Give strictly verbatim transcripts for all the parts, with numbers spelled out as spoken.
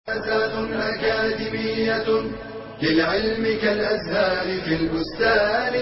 مؤسسات أكاديمية للعلم كالأزهار في البستان.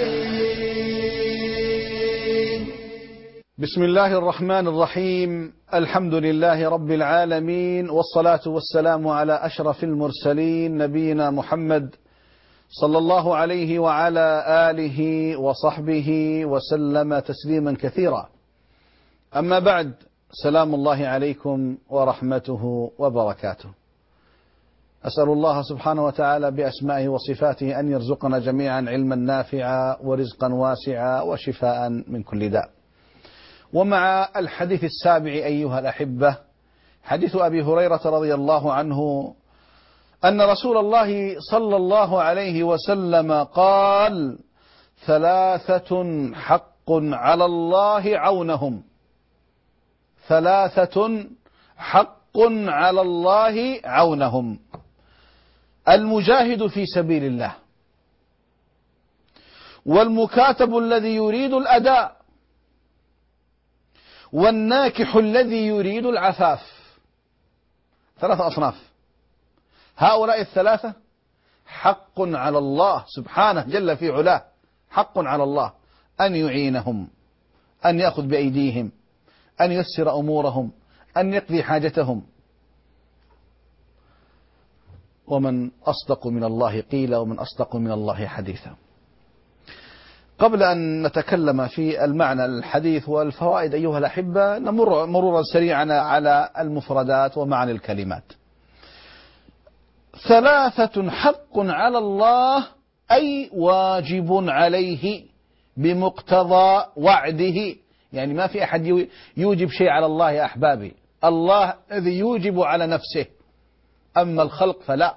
بسم الله الرحمن الرحيم. الحمد لله رب العالمين، والصلاة والسلام على أشرف المرسلين نبينا محمد صلى الله عليه وعلى آله وصحبه وسلم تسليما كثيرا. أما بعد، سلام الله عليكم ورحمته وبركاته. أسأل الله سبحانه وتعالى بأسمائه وصفاته أن يرزقنا جميعا علما نافعا ورزقا واسعا وشفاء من كل داء. ومع الحديث السابع أيها الأحبة، حديث أبي هريرة رضي الله عنه أن رسول الله صلى الله عليه وسلم قال: ثلاثة حق على الله عونهم ثلاثة حق على الله عونهم المجاهد في سبيل الله، والمكاتب الذي يريد الأداء، والناكح الذي يريد العفاف. ثلاثة أصناف. هؤلاء الثلاثة حق على الله سبحانه جل في علاه، حق على الله أن يعينهم، أن يأخذ بأيديهم، أن ييسر أمورهم، أن يقضي حاجتهم. ومن أصدق من الله قيلا، ومن أصدق من الله حديثا. قبل أن نتكلم في المعنى الحديث والفوائد أيها الأحبة، نمر مرورا سريعا على المفردات ومعنى الكلمات. ثلاثة حق على الله أي واجب عليه بمقتضى وعده، يعني ما في أحد يوجب شيء على الله يا أحبابي، الله الذي يوجب على نفسه، أما الخلق فلا.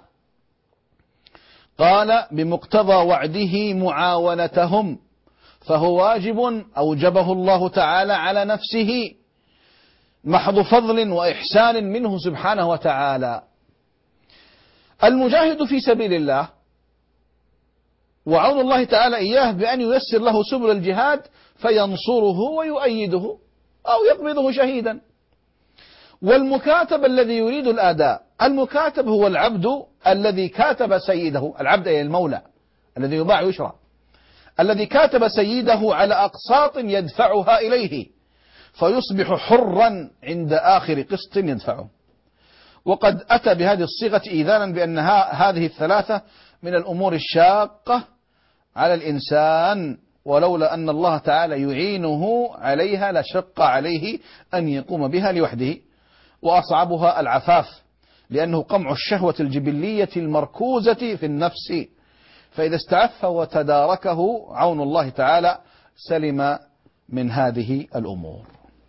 قال: بمقتضى وعده معاونتهم، فهو واجب أوجبه الله تعالى على نفسه، محض فضل وإحسان منه سبحانه وتعالى. المجاهد في سبيل الله وعون الله تعالى إياه بأن ييسر له سبل الجهاد فينصره ويؤيده أو يقبضه شهيدا. والمكاتب الذي يريد الأداء، المكاتب هو العبد الذي كاتب سيده، العبد أي المولى الذي يباع يشرى، الذي كاتب سيده على أقساط يدفعها إليه فيصبح حرا عند آخر قسط يدفعه. وقد أتى بهذه الصيغة إيذانا بأن هذه الثلاثة من الأمور الشاقة على الإنسان، ولولا أن الله تعالى يعينه عليها لشق عليه أن يقوم بها لوحده. وأصعبها العفاف، لأنه قمع الشهوة الجبلية المركوزة في النفس، فإذا استعف وتداركه عون الله تعالى سلم من هذه الأمور.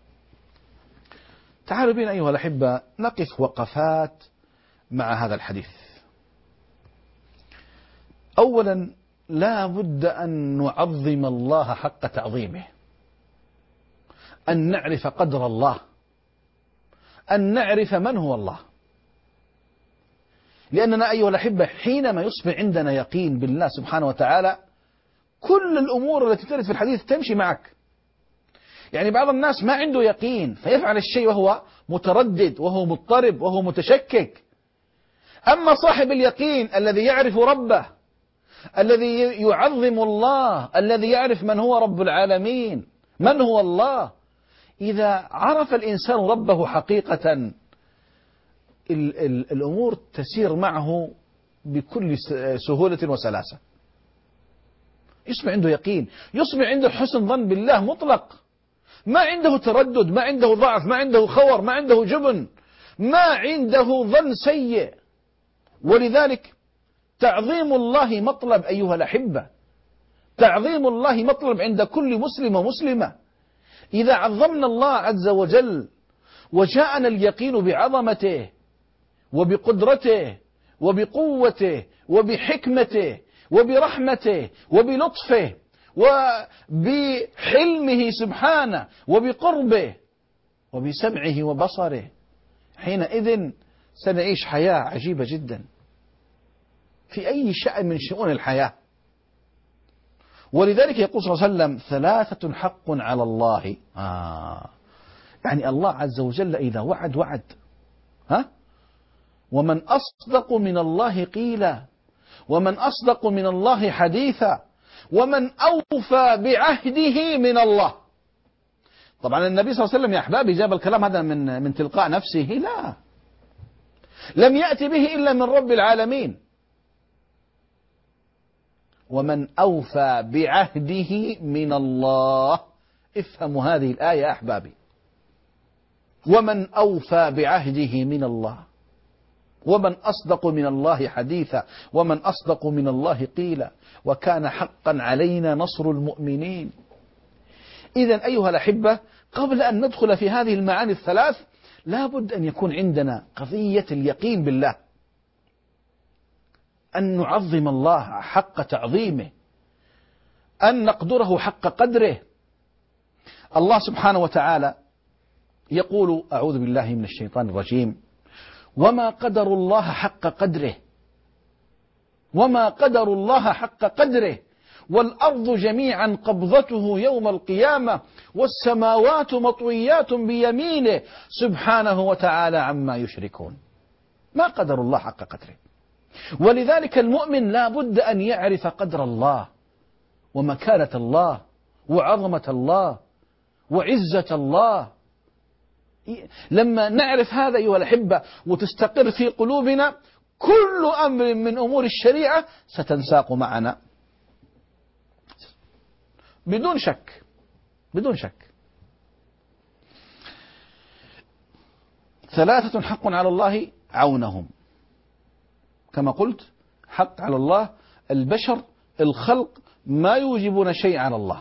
تعالوا بنا أيها الأحبة نقف وقفات مع هذا الحديث. أولا، لا بد أن نعظم الله حق تعظيمه، أن نعرف قدر الله، أن نعرف من هو الله. لأننا أيها الأحبة حينما يصبح عندنا يقين بالله سبحانه وتعالى، كل الأمور التي ترد في الحديث تمشي معك. يعني بعض الناس ما عنده يقين فيفعل الشيء وهو متردد وهو مضطرب وهو متشكك. أما صاحب اليقين الذي يعرف ربه، الذي يعظم الله، الذي يعرف من هو رب العالمين، من هو الله، إذا عرف الإنسان ربه حقيقة ال ال الأمور تسير معه بكل سهولة وسلاسة. يصبح عنده يقين، يصبح عنده حسن ظن بالله مطلق، ما عنده تردد، ما عنده ضعف، ما عنده خور، ما عنده جبن، ما عنده ظن سيء. ولذلك تعظيم الله مطلب أيها الأحبة، تعظيم الله مطلب عند كل مسلم ومسلمة. إذا عظمنا الله عز وجل وجاءنا اليقين بعظمته وبقدرته وبقوته وبحكمته وبرحمته وبلطفه وبحلمه سبحانه وبقربه وبسمعه وبصره، حينئذ سنعيش حياة عجيبة جدا في أي شأن من شؤون الحياة. ولذلك يقول صلى الله عليه وسلم: ثلاثة حق على الله. آه. يعني الله عز وجل إذا وعد وعد، ها؟ ومن أصدق من الله قيلا، ومن أصدق من الله حديثا، ومن أوفى بعهده من الله. طبعا النبي صلى الله عليه وسلم يا أحبابي جاب الكلام هذا من من تلقاء نفسه؟ لا، لم يأتي به إلا من رب العالمين. ومن أوفى بعهده من الله. افهموا هذه الآية يا أحبابي، ومن أوفى بعهده من الله، ومن أصدق من الله حديثا، ومن أصدق من الله قيلا، وكان حقا علينا نصر المؤمنين. إذا أيها الأحبة، قبل أن ندخل في هذه المعاني الثلاث لا بد أن يكون عندنا قضية اليقين بالله، أن نعظم الله حق تعظيمه، أن نقدره حق قدره. الله سبحانه وتعالى يقول: أعوذ بالله من الشيطان الرجيم: وما قدروا الله حق قدره، وما قدروا الله حق قدره، والأرض جميعا قبضته يوم القيامة، والسماوات مطويات بيمينه سبحانه وتعالى عما يشركون. ما قدروا الله حق قدره. ولذلك المؤمن لا بد أن يعرف قدر الله ومكانة الله وعظمة الله وعزة الله. لما نعرف هذا أيها الأحبة وتستقر في قلوبنا، كل أمر من أمور الشريعة ستنساق معنا بدون شك، بدون شك. ثلاثة حق على الله عونهم، كما قلت حق على الله البشر الخلق ما يوجبون شيء على الله.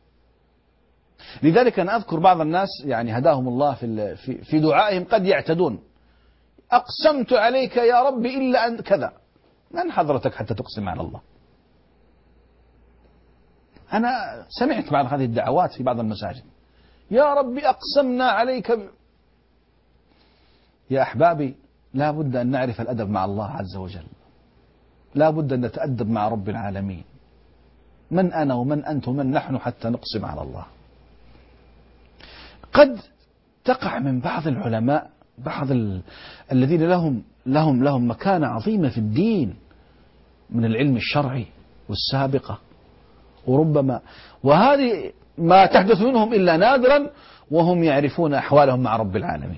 لذلك أنا أذكر بعض الناس يعني هداهم الله في في دعائهم قد يعتدون: أقسمت عليك يا رب إلا أن كذا. من حضرتك حتى تقسم على الله؟ أنا سمعت بعض هذه الدعوات في بعض المساجد: يا رب أقسمنا عليك ب... يا أحبابي، لا بد أن نعرف الأدب مع الله عز وجل، لا بد أن نتأدب مع رب العالمين. من أنا ومن أنت ومن نحن حتى نقسم على الله؟ قد تقع من بعض العلماء، بعض ال... الذين لهم لهم لهم مكانة عظيمة في الدين من العلم الشرعي والسابقة، وربما وهذه ما تحدث منهم إلا نادرا وهم يعرفون أحوالهم مع رب العالمين.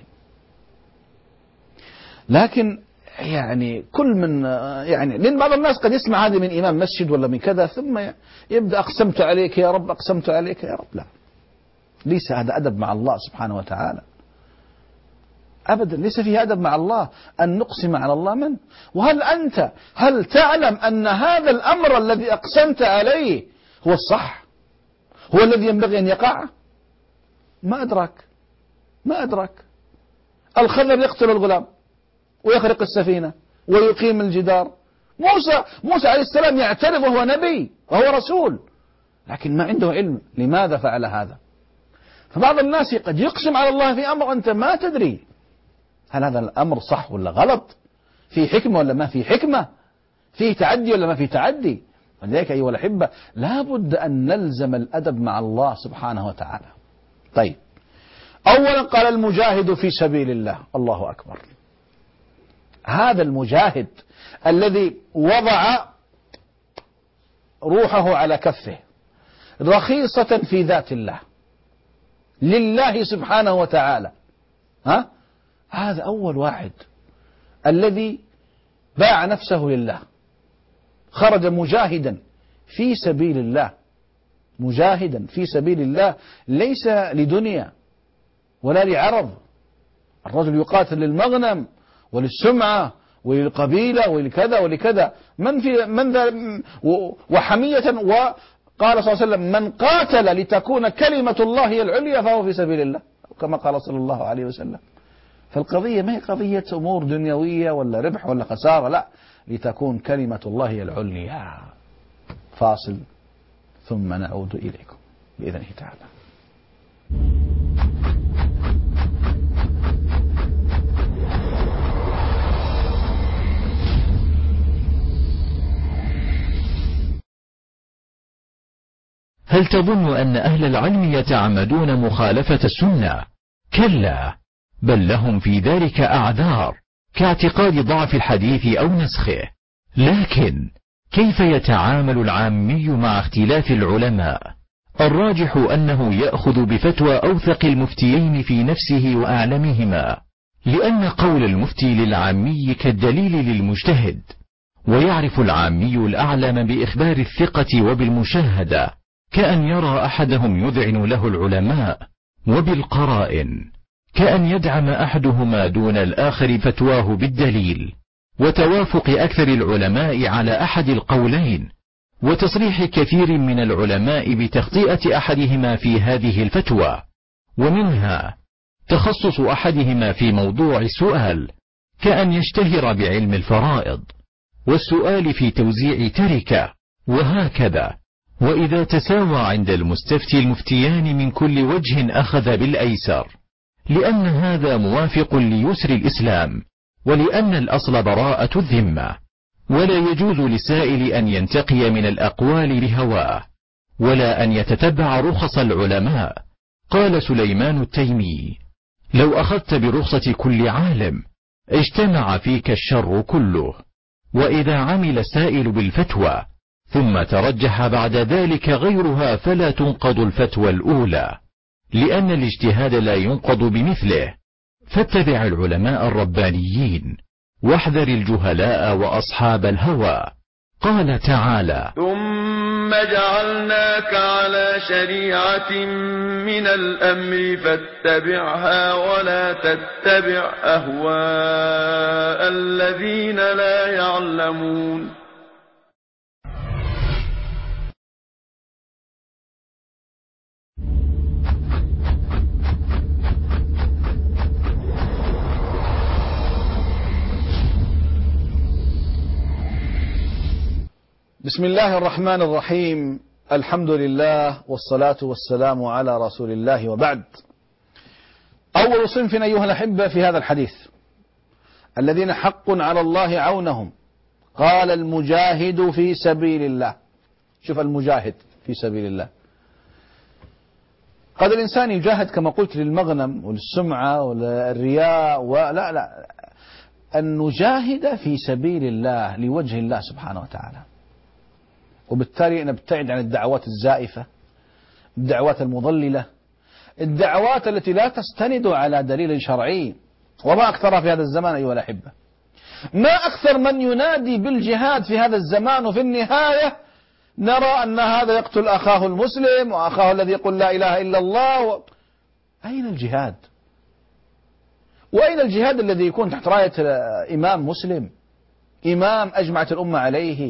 لكن يعني كل من يعني لأن بعض الناس قد يسمع هذه من إمام مسجد ولا من كذا ثم يبدأ: أقسمت عليك يا رب، أقسمت عليك يا رب. لا، ليس هذا أدب مع الله سبحانه وتعالى أبدا، ليس فيه أدب مع الله أن نقسم على الله. من وهل أنت هل تعلم أن هذا الأمر الذي أقسمت عليه هو الصح، هو الذي ينبغي أن يقع؟ ما أدرك، ما أدرك. الخضر يقتل الغلام ويخرق السفينة ويقيم الجدار. موسى موسى عليه السلام يعترف وهو نبي وهو رسول، لكن ما عنده علم لماذا فعل هذا. فبعض الناس قد يقسم على الله في أمر أنت ما تدري هل هذا الأمر صح ولا غلط، في حكمة ولا ما في حكمة، في تعدي ولا ما في تعدي. ولذلك أيها الأحبة لا بد أن نلزم الأدب مع الله سبحانه وتعالى. طيب، أولا قال: المجاهد في سبيل الله. الله أكبر. هذا المجاهد الذي وضع روحه على كفه رخيصة في ذات الله لله سبحانه وتعالى، ها؟ هذا أول واحد الذي باع نفسه لله، خرج مجاهدا في سبيل الله، مجاهدا في سبيل الله، ليس لدنيا ولا لعرض. الرجل يقاتل للمغنم وللسمعة وللقبيلة ولكذا ولكذا، من في من ذا وحمية. وقال صلى الله عليه وسلم: من قاتل لتكون كلمة الله هي العليا فهو في سبيل الله، كما قال صلى الله عليه وسلم. فالقضية ما هي قضية أمور دنيوية ولا ربح ولا خسارة، لا، لتكون كلمة الله هي العليا. فاصل ثم نعود إليكم بإذنه تعالى. هل تظن أن أهل العلم يتعمدون مخالفة السنة؟ كلا، بل لهم في ذلك أعذار كاعتقاد ضعف الحديث أو نسخه. لكن كيف يتعامل العامي مع اختلاف العلماء؟ الراجح أنه يأخذ بفتوى أوثق المفتيين في نفسه وأعلمهما، لأن قول المفتي للعامي كالدليل للمجتهد، ويعرف العامي الأعلم بإخبار الثقة وبالمشاهدة، كأن يرى أحدهم يذعن له العلماء، وبالقرائن كأن يدعم أحدهما دون الآخر فتواه بالدليل، وتوافق أكثر العلماء على أحد القولين، وتصريح كثير من العلماء بتخطئة أحدهما في هذه الفتوى، ومنها تخصص أحدهما في موضوع السؤال، كأن يشتهر بعلم الفرائض والسؤال في توزيع تركة، وهكذا. وإذا تساوى عند المستفتي المفتيان من كل وجه أخذ بالأيسر، لأن هذا موافق ليسر الإسلام، ولأن الأصل براءة الذمة، ولا يجوز للسائل أن ينتقي من الأقوال بهواه، ولا أن يتتبع رخص العلماء. قال سليمان التيمي: لو أخذت برخصة كل عالم اجتمع فيك الشر كله. وإذا عمل السائل بالفتوى ثم ترجح بعد ذلك غيرها فلا تنقض الفتوى الأولى، لأن الاجتهاد لا ينقض بمثله. فاتبع العلماء الربانيين، واحذر الجهلاء وأصحاب الهوى. قال تعالى: ثم جعلناك على شريعة من الأمر فاتبعها ولا تتبع أهواء الذين لا يعلمون. بسم الله الرحمن الرحيم. الحمد لله والصلاة والسلام على رسول الله، وبعد. أول صنف أيها الأحبة في هذا الحديث الذين حق على الله عونهم، قال المجاهد في سبيل الله. شوف، المجاهد في سبيل الله. قد الإنسان يجاهد كما قلت للمغنم وللسمعة وللرياء، ولا لا، أن نجاهد في سبيل الله لوجه الله سبحانه وتعالى، وبالتالي نبتعد عن الدعوات الزائفة، الدعوات المضللة، الدعوات التي لا تستند على دليل شرعي، وما أكثرها في هذا الزمان أيها الأحبة. ما أكثر من ينادي بالجهاد في هذا الزمان، وفي النهاية نرى أن هذا يقتل أخاه المسلم وأخاه الذي يقول لا إله إلا الله و... أين الجهاد؟ وأين الجهاد الذي يكون تحت راية إمام مسلم، إمام أجمعت الأمة عليه،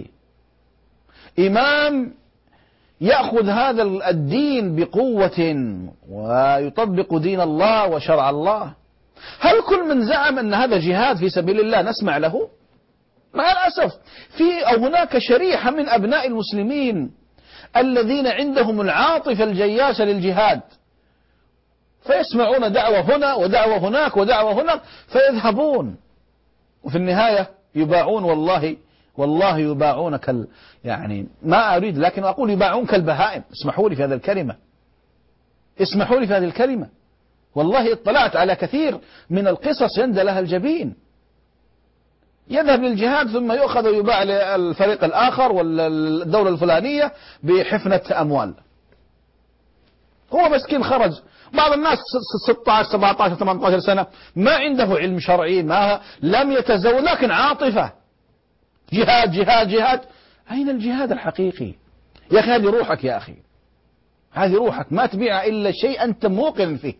إمام يأخذ هذا الدين بقوة ويطبق دين الله وشرع الله؟ هل كل من زعم أن هذا جهاد في سبيل الله نسمع له؟ مع الأسف في أو هناك شريحة من أبناء المسلمين الذين عندهم العاطفة الجياشة للجهاد، فيسمعون دعوة هنا ودعوة هناك ودعوة هناك فيذهبون، وفي النهاية يباعون. والله والله يباعون كال يعني ما أريد، لكن أقول يباعون كالبهائم. اسمحوا لي في هذه الكلمة، اسمحوا لي في هذه الكلمة. والله اطلعت على كثير من القصص يندى لها الجبين. يذهب للجهاد ثم يؤخذ ويباع للفريق الآخر والدولة الفلانية بحفنة أموال. هو مسكين خرج. بعض الناس ستة عشر سبعة عشر ثمانية عشر سنة ما عنده علم شرعي، ما لم يتزوج، لكن عاطفة جهاد جهاد جهاد. أين الجهاد الحقيقي؟ يا أخي هذه روحك، يا أخي هذه روحك، ما تبيع إلا شيء أنت موقن فيه.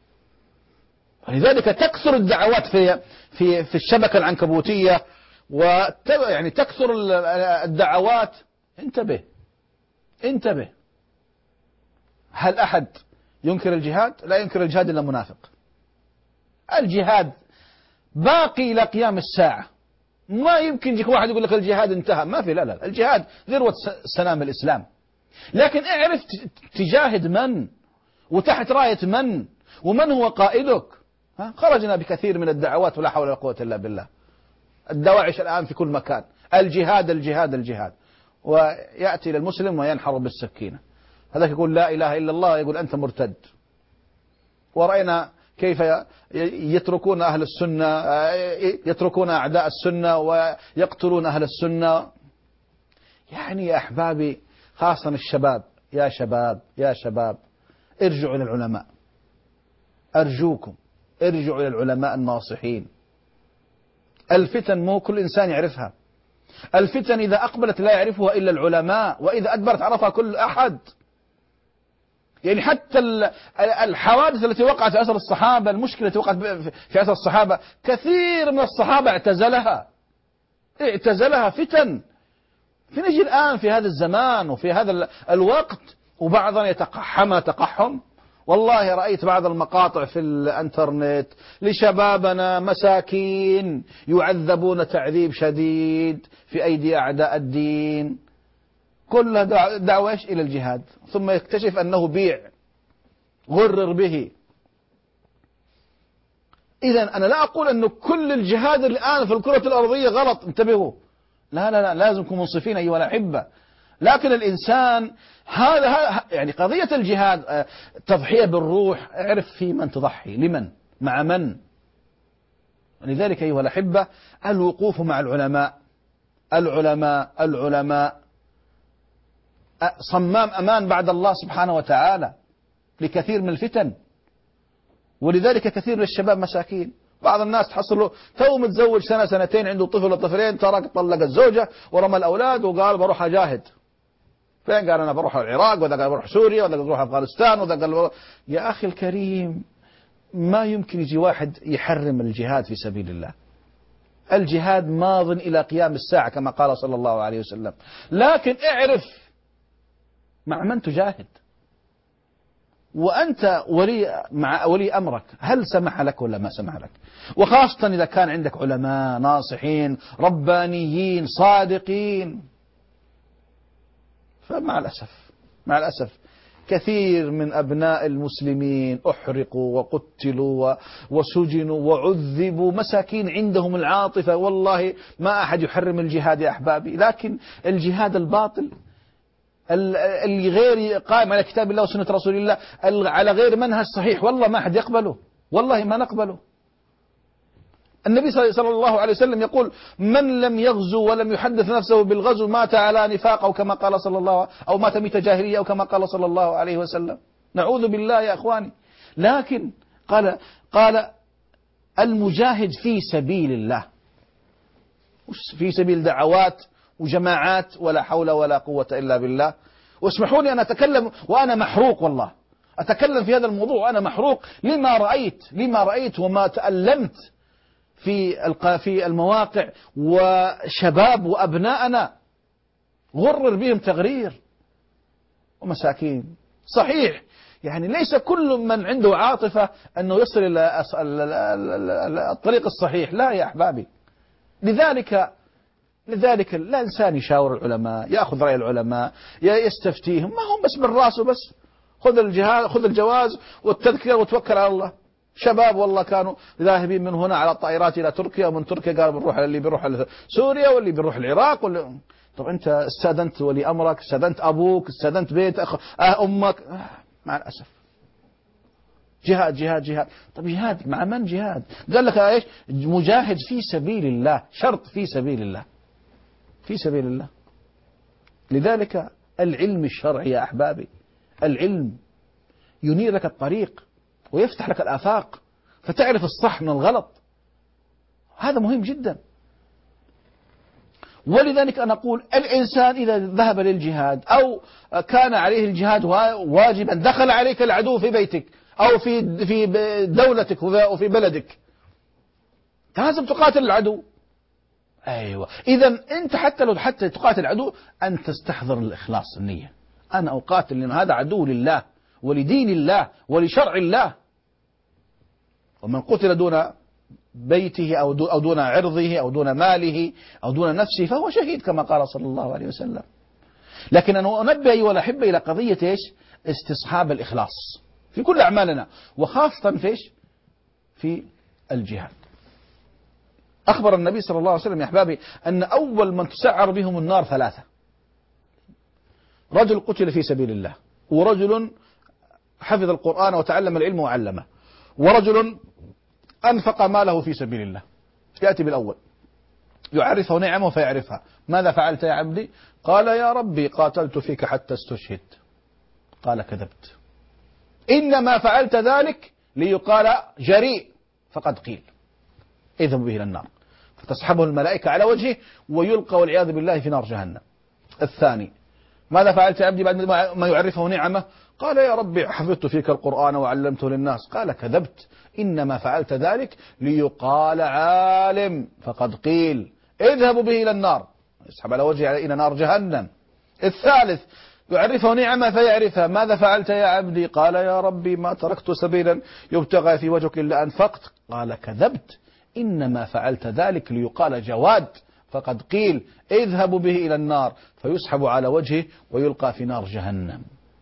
ولذلك تكثر الدعوات في في في الشبكة العنكبوتية، ويعني تكثر الدعوات. انتبه انتبه. هل أحد ينكر الجهاد؟ لا ينكر الجهاد إلا منافق. الجهاد باقي إلى قيام الساعة. ما يمكن يجيك واحد يقول لك الجهاد انتهى، ما في. لا لا، الجهاد ذروة سنام الإسلام. لكن اعرف تجاهد من، وتحت راية من، ومن هو قائدك. ها؟ خرجنا بكثير من الدعوات ولا حول ولا قوة إلا بالله. الدواعش الآن في كل مكان، الجهاد الجهاد الجهاد، ويأتي للمسلم وينحر بالسكينة. هذاك يقول لا إله إلا الله، يقول أنت مرتد. ورأينا كيف يتركون أهل السنة، يتركون أعداء السنة ويقتلون أهل السنة. يعني يا أحبابي خاصة الشباب، يا شباب يا شباب ارجعوا إلى العلماء، أرجوكم ارجعوا إلى العلماء الناصحين. الفتن مو كل إنسان يعرفها، الفتن إذا أقبلت لا يعرفها إلا العلماء، وإذا أدبرت عرفها كل أحد. يعني حتى الحوادث التي وقعت في عصر الصحابة، المشكلة التي وقعت في عصر الصحابة، كثير من الصحابة اعتزلها اعتزلها فتن. فنجي الآن في هذا الزمان وفي هذا الوقت وبعضنا يتقحم تقحم. والله رأيت بعض المقاطع في الانترنت لشبابنا مساكين يعذبون تعذيب شديد في أيدي أعداء الدين، كلها دعوة إلى الجهاد، ثم يكتشف أنه بيع غرر به. إذن أنا لا أقول أن كل الجهاد الآن في الكرة الأرضية غلط، انتبهوا، لا لا لا لازم نكون منصفين أيها الأحبة. لكن الإنسان هذا يعني قضية الجهاد تضحية بالروح، اعرف في من تضحي، لمن، مع من. لذلك أيها الأحبة الوقوف مع العلماء العلماء العلماء صمام أمان بعد الله سبحانه وتعالى لكثير من الفتن. ولذلك كثير من الشباب مساكين، بعض الناس تحصله تو متزوج سنة سنتين عنده طفل ولا طفلين، ترك طلق الزوجة ورمى الأولاد وقال بروح أجاهد. فين؟ قال أنا بروح العراق، وذا قال بروح سوريا، وذا قال بروح أفغانستان، وذا قال بروح. يا أخي الكريم ما يمكن يجي واحد يحرم الجهاد في سبيل الله. الجهاد ماض إلى قيام الساعة كما قال صلى الله عليه وسلم، لكن اعرف مع من تجاهد، وأنت ولي مع ولي أمرك هل سمح لك ولا ما سمح لك. وخاصة إذا كان عندك علماء ناصحين ربانيين صادقين. فمع الأسف مع الأسف كثير من أبناء المسلمين أحرقوا وقتلوا وسجنوا وعذبوا، مساكين عندهم العاطفة. والله ما أحد يحرم الجهاد يا أحبابي، لكن الجهاد الباطل اللي غير قائم على كتاب الله وسنة رسول الله، على غير منهج صحيح، والله ما أحد يقبله، والله ما نقبله. النبي صلى الله عليه وسلم يقول من لم يغزو ولم يحدث نفسه بالغزو مات على نفاق، أو كما قال صلى الله، أو مات ميت جاهلية، أو كما قال صلى الله عليه وسلم. نعوذ بالله يا أخواني. لكن قال قال المجاهد في سبيل الله، في سبيل دعوات وجماعات، ولا حول ولا قوة إلا بالله. واسمحوا لي أن أتكلم وأنا محروق، والله أتكلم في هذا الموضوع وأنا محروق لما رأيت لما رأيت وما تألمت في في المواقع، وشباب وأبناءنا غرر بهم تغرير ومساكين. صحيح يعني ليس كل من عنده عاطفة أنه يصل إلى الطريق الصحيح، لا يا أحبابي. لذلك لذلك لا إنسان يشاور العلماء، يأخذ رأي العلماء، يستفتيهم، ما هم بس من راسه بس خذ الجهاز خذ الجواز والتذكرة وتوكل على الله. شباب والله كانوا ذاهبين من هنا على الطائرات إلى تركيا، ومن تركيا قال بنروح، اللي بيروح سوريا واللي بيروح العراق واللي... طب أنت استأذنت ولي أمرك، استأذنت أبوك، استأذنت بيت أخ... أه أمك. مع الأسف جهاد جهاد جهاد. طب جهاد مع من جهاد؟ قال لك إيش؟ مجاهد في سبيل الله، شرط في سبيل الله، في سبيل الله. لذلك العلم الشرعي يا أحبابي، العلم ينير لك الطريق ويفتح لك الآفاق فتعرف الصح من الغلط، هذا مهم جدا. ولذلك أنا أقول الإنسان إذا ذهب للجهاد أو كان عليه الجهاد واجبا، دخل عليك العدو في بيتك أو في في دولتك وفي بلدك، لازم تقاتل العدو. أيوة، إذا أنت حتى لو حتى تقاتل العدو أن تستحضر الإخلاص، النية، أنا أقاتل لأن هذا عدو لله ولدين الله ولشرع الله. ومن قتل دون بيته أو أو دون عرضه أو دون ماله أو دون نفسه فهو شهيد كما قال صلى الله عليه وسلم. لكن أنا أنبه أيها الأحبة إلى قضية إيش؟ استصحاب الإخلاص في كل أعمالنا، وخاصة في إيش؟ في الجهاد. أخبر النبي صلى الله عليه وسلم يا أحبابي أن أول من تسعر بهم النار ثلاثة: رجل قتل في سبيل الله، ورجل حفظ القرآن وتعلم العلم وعلمه، ورجل أنفق ماله في سبيل الله، يأتي بالأول يعرفه نعمه فيعرفها. ماذا فعلت يا عبدي؟ قال يا ربي قاتلت فيك حتى استشهد. قال كذبت، إنما فعلت ذلك ليقال جريء فقد قيل اذهب به إلى النار، فتسحبه الملائكة على وجهه ويلقى والعياذ بالله في نار جهنم. الثاني ماذا فعلت يا عبدي بعد ما يعرفه نعمه؟ قال يا ربي حفظت فيك القرآن وعلمته للناس. قال كذبت، إنما فعلت ذلك ليقال عالم فقد قيل اذهبوا به إلى النار، يسحب على وجهه إلى نار جهنم. الثالث يعرفه نعمة فيعرفها. ماذا فعلت يا عبدي؟ قال يا ربي ما تركت سبيلا يبتغى في وجهك إلا أنفقت. قال كذبت، إنما فعلت ذلك ليقال جواد فقد قيل اذهبوا به إلى النار، فيسحب على وجهه ويلقى في نار جهنم.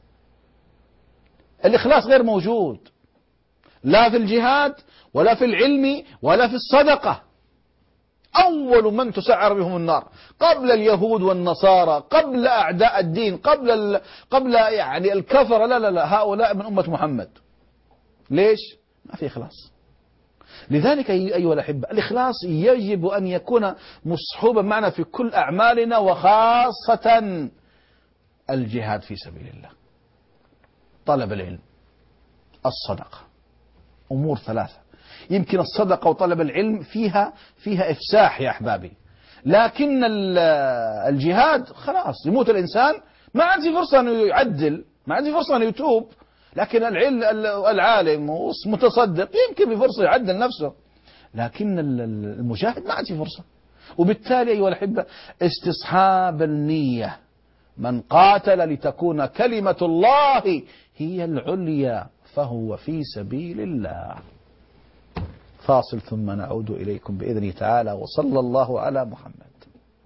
الإخلاص غير موجود لا في الجهاد ولا في العلم ولا في الصدقة. أول من تسعر بهم النار قبل اليهود والنصارى، قبل أعداء الدين، قبل ال... قبل يعني الكفر، لا لا لا، هؤلاء من أمة محمد. ليش؟ ما في إخلاص. لذلك أيها الأحبة الإخلاص يجب أن يكون مصحوبا معنا في كل أعمالنا، وخاصة الجهاد في سبيل الله، طلب العلم، الصدقة. أمور ثلاثة. يمكن الصدقة وطلب العلم فيها فيها إفساح يا أحبابي، لكن الجهاد خلاص يموت الإنسان ما عاد في فرصة أنه يعدل، ما عاد في فرصة أنه يتوب. لكن العلم العالم متصدق يمكن في فرصة يعدل نفسه، لكن المجاهد ما عاد في فرصة. وبالتالي أيها الأحبة استصحاب النية، من قاتل لتكون كلمة الله هي العليا فهو في سبيل الله. فاصل ثم نعود إليكم بإذنه تعالى، وصلى الله على محمد.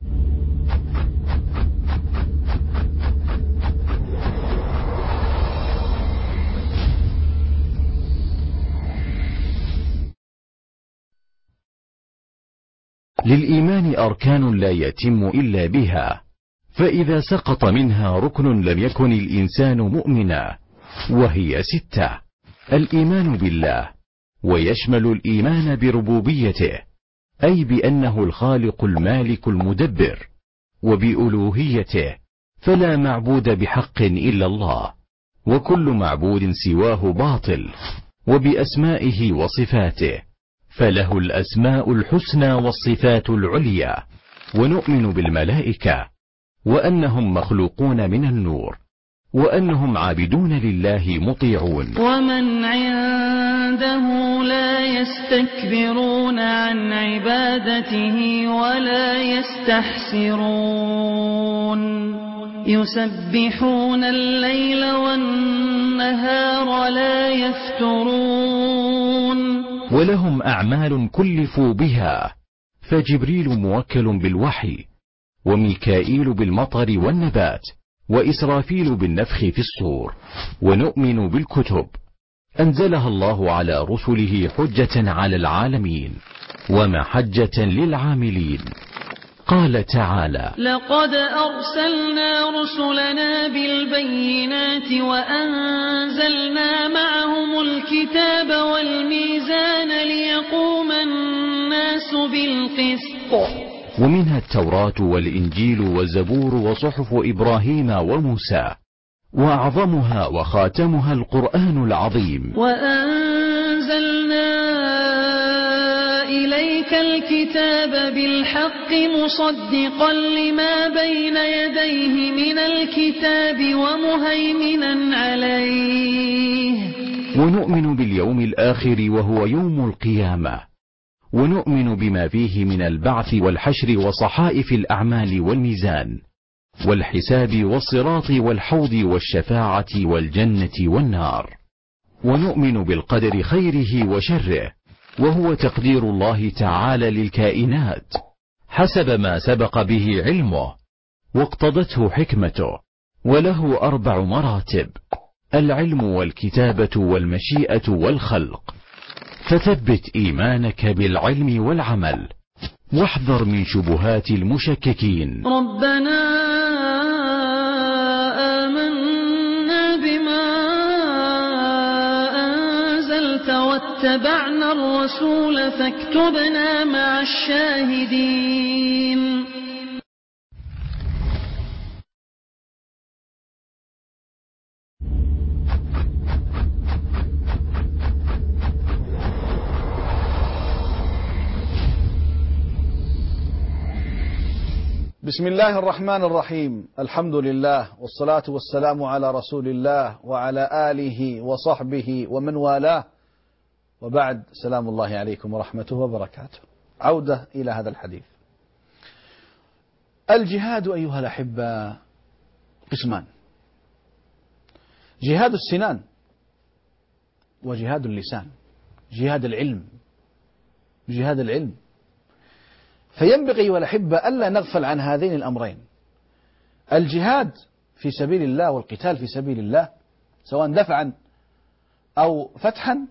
للإيمان أركان لا يتم إلا بها، فإذا سقط منها ركن لم يكن الإنسان مؤمنا، وهي ستة: الإيمان بالله، ويشمل الإيمان بربوبيته أي بأنه الخالق المالك المدبر، وبألوهيته فلا معبود بحق إلا الله، وكل معبود سواه باطل، وبأسمائه وصفاته فله الأسماء الحسنى والصفات العليا، ونؤمن بالملائكة وأنهم مخلوقون من النور، وأنهم عابدون لله مطيعون. ومن عنده لا يستكبرون عن عبادته ولا يستحسرون، يسبحون الليل والنهار لا يفترون. ولهم أعمال كلفوا بها، فجبريل موكل بالوحي، وميكائيل بالمطر والنبات، وإسرافيل بالنفخ في الصور. ونؤمن بالكتب أنزلها الله على رسله حجة على العالمين ومحجة للعاملين. قال تعالى: لقد أرسلنا رسلنا بالبينات وأنزلنا معهم الكتاب والميزان ليقوم الناس بالقسط. ومنها التوراة والإنجيل والزبور وصحف إبراهيم وموسى، وأعظمها وخاتمها القرآن العظيم. وأنزلنا إليك الكتاب بالحق مصدقا لما بين يديه من الكتاب ومهيمنا عليه. ونؤمن باليوم الآخر وهو يوم القيامة، ونؤمن بما فيه من البعث والحشر وصحائف الأعمال والميزان والحساب والصراط والحوض والشفاعة والجنة والنار. ونؤمن بالقدر خيره وشره، وهو تقدير الله تعالى للكائنات حسب ما سبق به علمه واقتضته حكمته، وله أربع مراتب: العلم والكتابة والمشيئة والخلق. فثبت إيمانك بالعلم والعمل، واحذر من شبهات المشككين. ربنا آمنا بما أنزلت واتبعنا الرسول فاكتبنا مع الشاهدين. بسم الله الرحمن الرحيم. الحمد لله والصلاة والسلام على رسول الله وعلى آله وصحبه ومن والاه، وبعد، سلام الله عليكم ورحمته وبركاته. عودة إلى هذا الحديث. الجهاد أيها الأحبة قسمان: جهاد السنان وجهاد اللسان، جهاد العلم، جهاد العلم. فينبغي أيها الأحبة ألا نغفل عن هذين الأمرين: الجهاد في سبيل الله والقتال في سبيل الله سواء دفعا أو فتحا،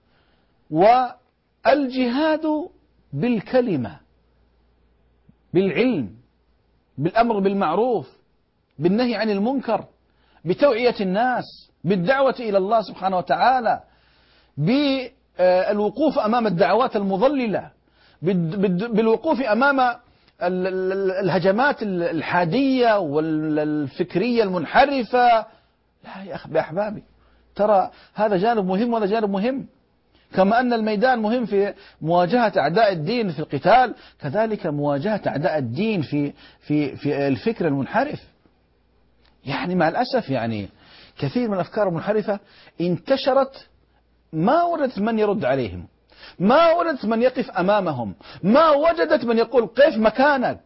والجهاد بالكلمة، بالعلم، بالأمر بالمعروف، بالنهي عن المنكر، بتوعية الناس، بالدعوة إلى الله سبحانه وتعالى، بالوقوف أمام الدعوات المضللة، بالوقوف أمام الهجمات الحادية والفكرية المنحرفة. لا يا أحبابي، ترى هذا جانب مهم وهذا جانب مهم. كما أن الميدان مهم في مواجهة أعداء الدين في القتال، كذلك مواجهة أعداء الدين في في في الفكر المنحرف. يعني مع الأسف يعني كثير من الأفكار المنحرفة انتشرت، ما وجدت من يرد عليهم، ما وجدت من يقف أمامهم، ما وجدت من يقول قف مكانك.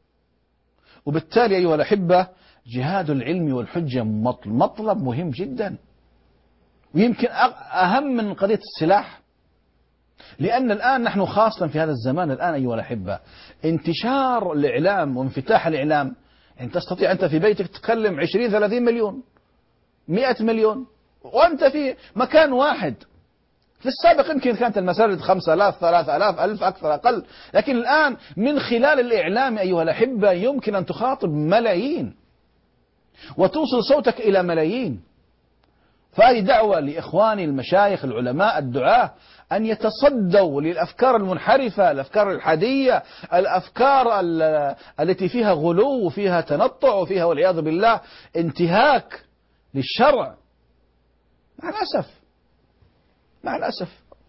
وبالتالي أيها الأحبة، جهاد العلم والحجة مطلب مهم جدا، ويمكن أهم من قضية السلاح. لأن الآن نحن خاصة في هذا الزمان الآن أيها الأحبة، انتشار الإعلام وانفتاح الإعلام، يعني تستطيع أنت في بيتك تتكلم عشرين ثلاثين مليون مئة مليون وأنت في مكان واحد. في السابق يمكن كانت المساجد خمسة آلاف ثلاثة آلاف ألف أكثر أقل، لكن الآن من خلال الإعلام أيها الأحبة يمكن أن تخاطب ملايين وتوصل صوتك إلى ملايين. فهذه دعوة لإخواني المشايخ العلماء الدعاة أن يتصدوا للأفكار المنحرفة، الأفكار الحادية، الأفكار التي فيها غلو وفيها تنطع وفيها والعياذ بالله انتهاك للشرع. مع الأسف مع الأسف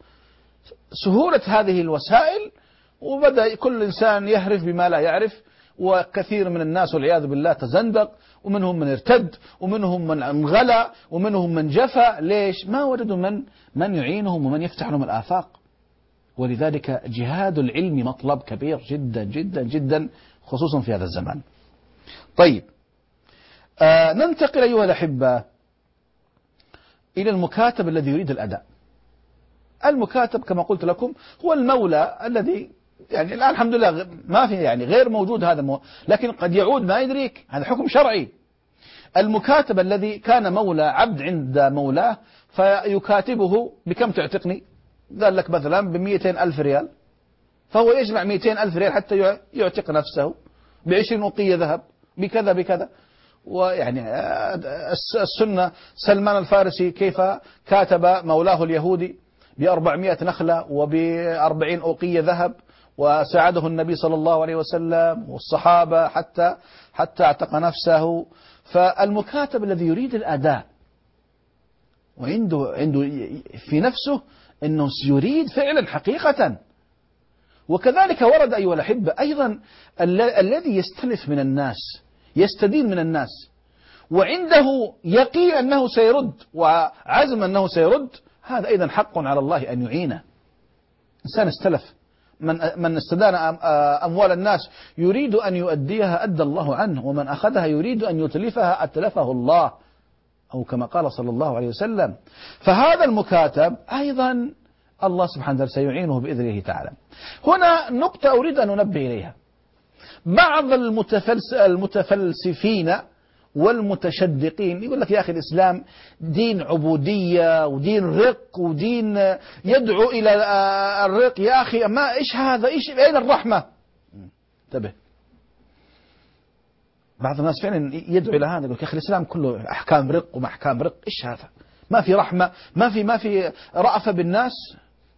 سهولة هذه الوسائل، وبدأ كل إنسان يهرف بما لا يعرف، وكثير من الناس والعياذ بالله تزندق، ومنهم من ارتد، ومنهم من انغلى، ومنهم من جفا. ليش؟ ما وجدوا من من يعينهم ومن يفتح لهم الآفاق. ولذلك جهاد العلم مطلب كبير جدا جدا جدا، خصوصا في هذا الزمان. طيب، آه ننتقل أيها الأحبة إلى المكاتب الذي يريد الأداء. المكاتب كما قلت لكم هو المولى الذي يعني الآن الحمد لله ما في يعني غير موجود هذا مو... لكن قد يعود ما يدريك، هذا حكم شرعي. المكاتب الذي كان مولى عبد عند مولاه فيكاتبه: بكم تعتقني؟ قال لك مثلا بمئتين ألف ريال، فهو يجمع مئتين ألف ريال حتى يعتق نفسه، بعشرين أوقية ذهب، بكذا بكذا. ويعني السنة سلمان الفارسي كيف كاتب مولاه اليهودي بأربعمائة نخلة وبأربعين أوقية ذهب، وساعده النبي صلى الله عليه وسلم والصحابة حتى حتى اعتق نفسه. فالمكاتب الذي يريد الأداء وعنده عنده في نفسه أنه يريد فعلا حقيقة. وكذلك ورد أيها الأحبة أيضا الذي يستلف من الناس، يستدين من الناس، وعنده يقين أنه سيرد وعزم أنه سيرد، هذا أيضا حق على الله أن يعينه. إنسان استلف، من من استدان أموال الناس يريد أن يؤديها أدى الله عنه، ومن أخذها يريد أن يتلفها أتلفه الله، أو كما قال صلى الله عليه وسلم. فهذا المكاتب أيضا الله سبحانه وتعالى سيعينه بإذنه تعالى. هنا نقطة أريد أن أنبه إليها: بعض المتفلس المتفلسفين والمتشدقين يقول لك يا أخي الإسلام دين عبودية ودين رق ودين يدعو إلى الرق. يا أخي ما إيش هذا؟ إيش أين الرحمة؟ انتبه، بعض الناس فعلا يدعو إلى هذا، يقول يا أخي الإسلام كله أحكام رق وما أحكام رق، إيش هذا؟ ما في رحمة، ما في ما في رأفة بالناس.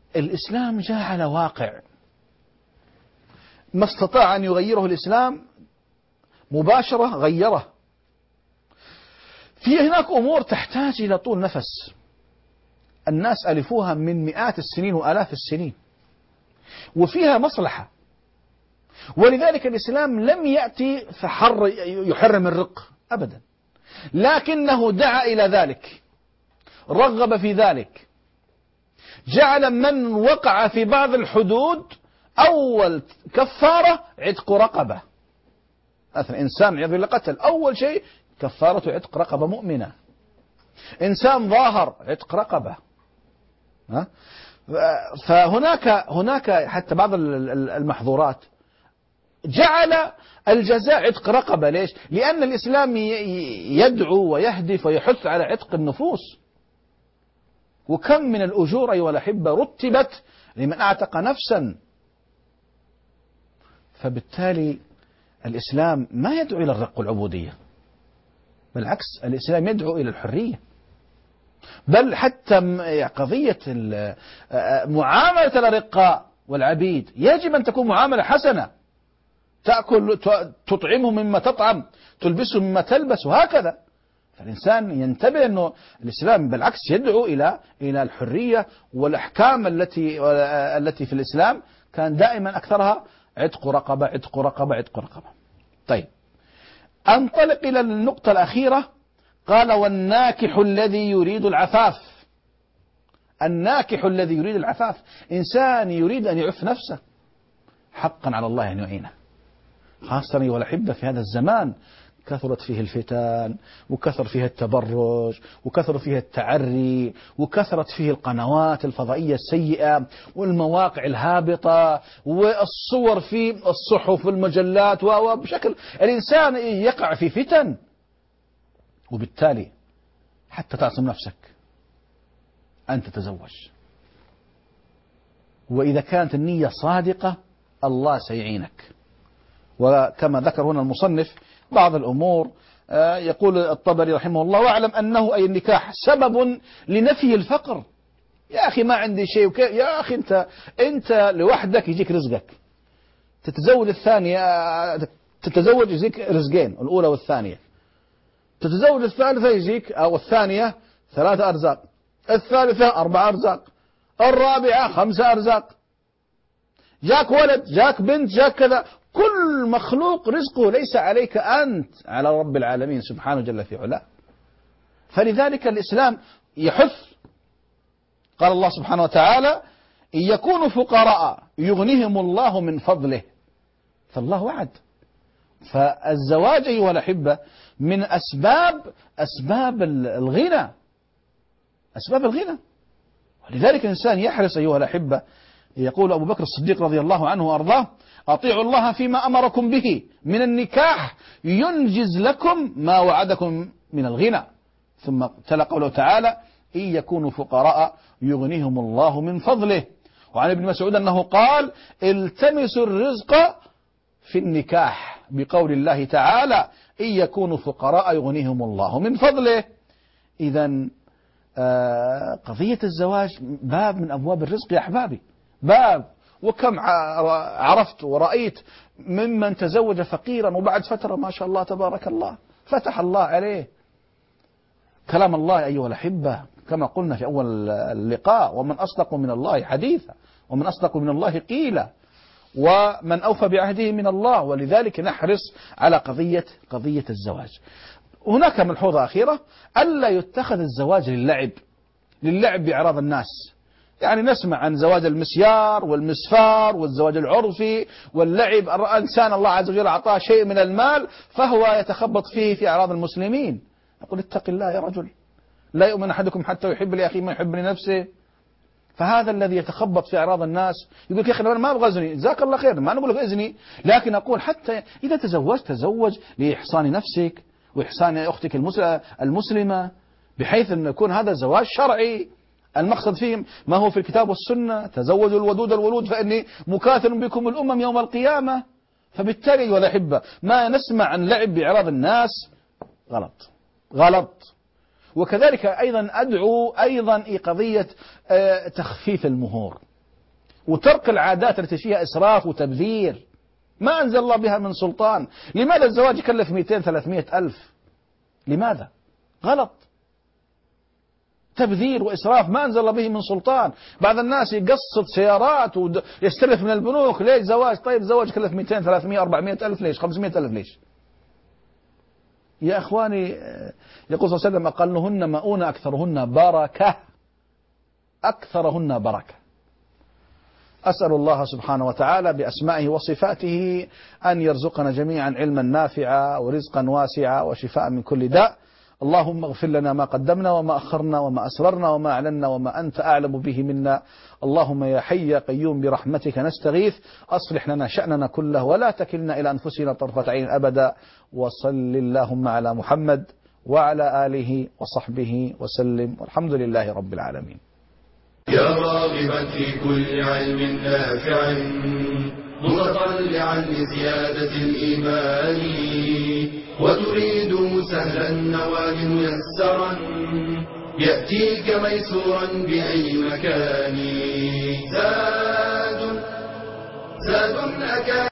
الإسلام جاء على واقع ما استطاع أن يغيره الإسلام مباشرة غيره. في هناك أمور تحتاج إلى طول نفس، الناس ألفوها من مئات السنين وآلاف السنين، وفيها مصلحة. ولذلك الإسلام لم يأتي فحر يحرم الرق أبدا، لكنه دعا إلى ذلك، رغب في ذلك، جعل من وقع في بعض الحدود أول كفارة عتق رقبة. مثلا إنسان عياذ بالله قتل، أول شيء كفارة عتق رقبة مؤمنة. إنسان ظاهر عتق رقبة. ها؟ فهناك هناك حتى بعض المحظورات جعل الجزاء عتق رقبة. ليش؟ لأن الإسلام يدعو ويهدف ويحث على عتق النفوس. وكم من الأجور أيها الأحبة رتبت لمن أعتق نفسا. فبالتالي الإسلام ما يدعو إلى الرق والعبودية، بالعكس الإسلام يدعو إلى الحرية. بل حتى قضية معاملة الأرقاء والعبيد يجب أن تكون معاملة حسنة، تأكل تطعمهم مما تطعم، تلبسهم مما تلبس، وهكذا. فالإنسان ينتبه أنه الإسلام بالعكس يدعو إلى إلى الحرية، والأحكام التي التي في الإسلام كان دائما أكثرها عتق رقبة عتق رقبة عتق رقبة. طيب، أنطلق إلى النقطة الأخيرة. قال: والناكح الذي يريد العفاف. الناكح الذي يريد العفاف إنسان يريد أن يعف نفسه، حقا على الله أن يعينه، خاصة أيها الأحبة في هذا الزمان كثرت فيه الفتن، وكثر فيه التبرج، وكثر فيه التعري، وكثرت فيه القنوات الفضائية السيئة والمواقع الهابطة والصور في الصحف والمجلات، وبشكل الإنسان يقع في فتن. وبالتالي حتى تعصم نفسك أن تتزوج، وإذا كانت النية صادقة الله سيعينك. وكما ذكر هنا المصنف بعض الأمور، يقول الطبري رحمه الله: واعلم أنه أي النكاح سبب لنفي الفقر. يا أخي ما عندي شيء، وكيف يا أخي أنت أنت لوحدك يجيك رزقك، تتزوج الثانية تتزوج يجيك رزقين، الأولى والثانية، تتزوج الثالثة يجيك أو الثانية ثلاثة أرزاق، الثالثة أربعة أرزاق، الرابعة خمسة أرزاق، جاك ولد جاك بنت جاك كذا. كل مخلوق رزقه ليس عليك أنت، على رب العالمين سبحانه جل في علاه. فلذلك الإسلام يحث. قال الله سبحانه وتعالى: إن يكونوا فقراء يغنيهم الله من فضله. فالله وعد. فالزواج أيها الأحبة من أسباب أسباب الغنى، أسباب الغنى. ولذلك الإنسان يحرص أيها الأحبة. يقول أبو بكر الصديق رضي الله عنه وأرضاه: أطيعوا الله فيما أمركم به من النكاح ينجز لكم ما وعدكم من الغنى. ثم تلا قوله تعالى: إن يكونوا فقراء يغنيهم الله من فضله. وعن ابن مسعود أنه قال: التمسوا الرزق في النكاح، بقول الله تعالى: إن يكونوا فقراء يغنيهم الله من فضله. إذن قضية الزواج باب من أبواب الرزق يا أحبابي، باب. وكم عرفت ورأيت ممن تزوج فقيرا وبعد فترة ما شاء الله تبارك الله فتح الله عليه. كلام الله أيها الأحبة كما قلنا في أول اللقاء: ومن أصدق من الله حديثا ومن أصدق من الله قيلا ومن أوفى بعهده من الله. ولذلك نحرص على قضية قضية الزواج. هناك ملحوظة أخيرة: ألا يتخذ الزواج للعب للعب بأعراض الناس. يعني نسمع عن زواج المسيار والمسفار والزواج العرفي واللعب. الإنسان الله عز وجل أعطاه شيء من المال فهو يتخبط فيه في أعراض المسلمين. أقول اتق الله يا رجل، لا يؤمن أحدكم حتى يحب لأخيه ما يحب لنفسه. فهذا الذي يتخبط في أعراض الناس يقول يا أخي أنا ما أبغى أزني، جزاك الله خير، ما نقول لك أزني، لكن أقول حتى إذا تزوجت تزوج لإحصان نفسك وإحسان أختك المسلمة، بحيث أن يكون هذا زواج شرعي. المقصد فيهم ما هو في الكتاب والسنة: تزوجوا الودود الولود فإني مكاثر بكم الأمم يوم القيامة. فبالتالي أيها الأحبة ما نسمع عن لعب بإعراض الناس غلط غلط. وكذلك أيضا أدعو أيضا قضية تخفيف المهور. وترك العادات التي فيها إسراف وتبذير. ما أنزل الله بها من سلطان. لماذا الزواج يكلف مئتين ثلاثمئة ألف؟ لماذا؟ غلط. تبذير وإسراف ما أنزل الله به من سلطان. بعض الناس يقسط سيارات ويستلف من البنوك. ليش زواج؟ طيب زواج كلف مئتين ثلاثمئة أربعمئة ألف، ليش؟ خمسمئة ألف، ليش؟ يا أخواني، يقول صلى الله عليه وسلم أقلهن مؤونة أكثرهن بركة، أكثرهن بركة. أسأل الله سبحانه وتعالى بأسمائه وصفاته أن يرزقنا جميعا علما نافعا ورزقا واسعا وشفاء من كل داء. اللهم اغفر لنا ما قدمنا وما أخرنا وما أسررنا وما أعلنا وما أنت أعلم به منا. اللهم يا حي يا قيوم برحمتك نستغيث، أصلح لنا شأننا كله ولا تكلنا إلى أنفسنا طرفة عين أبدا. وصل اللهم على محمد وعلى آله وصحبه وسلم، والحمد لله رب العالمين. يا راغبا في كل علم نافع متطلعا لزيادة الإيمان وتريد سهلا النوال ميسرا يأتيك ميسورا بأي مكان. زاد زاد أكاد